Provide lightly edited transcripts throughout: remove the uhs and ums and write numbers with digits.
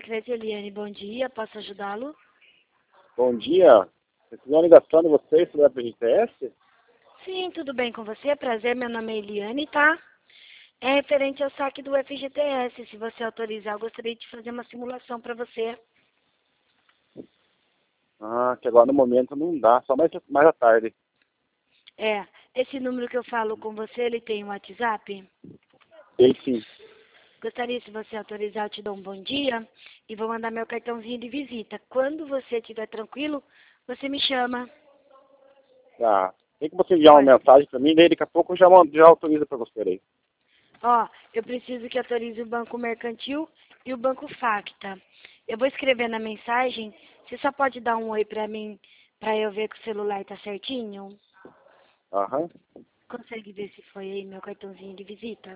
Anacrete Eliane, bom dia, posso ajudá-lo? Bom dia. Recebi uma ligação de vocês sobre a FGTS? Sim, tudo bem com você? Prazer, meu nome é Eliane, tá? É referente ao saque do FGTS. Se você autorizar, eu gostaria de fazer uma simulação para você. Ah, que agora no momento não dá, só mais à tarde. Esse número que eu falo com você, ele tem um WhatsApp? Tem sim. Gostaria, se você autorizar, eu te dou um bom dia e vou mandar meu cartãozinho de visita. Quando você estiver tranquilo, você me chama. Tá. Tem que você enviar uma Olha, mensagem para mim, daí daqui a pouco eu já autorizo para você aí. ó, eu preciso que autorize o Banco Mercantil e o Banco Facta. Eu vou escrever na mensagem, você só pode dar um oi pra mim, pra eu ver que o celular tá certinho? Aham. Consegue ver se foi aí meu cartãozinho de visita?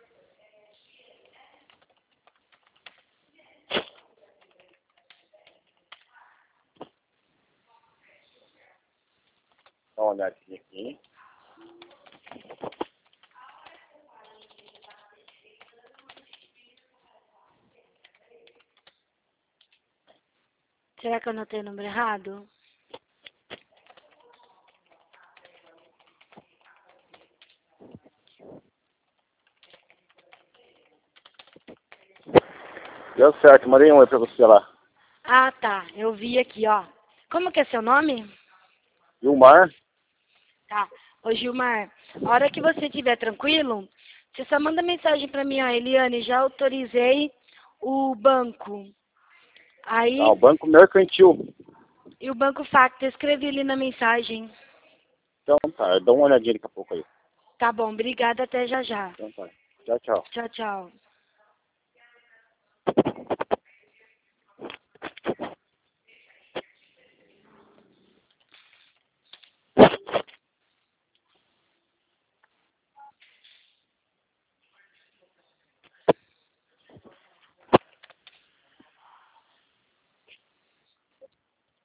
Dá uma olhadinha aqui. Será que eu anotei o número errado? Deu certo, mandei um oi para você lá. Ah, tá, eu vi aqui, ó. Como que é seu nome? Vilmar? Tá. Ô, Gilmar, a hora que você estiver tranquilo, você só manda mensagem pra mim, ó, Eliane, já autorizei o banco. Tá, o Aí, Banco Mercantil. e o Banco Facta, eu escrevi ali na mensagem. Então tá, dá uma olhadinha daqui a pouco aí. Tá bom, obrigada, até já já. Então tá. Tchau, tchau. Tchau, tchau.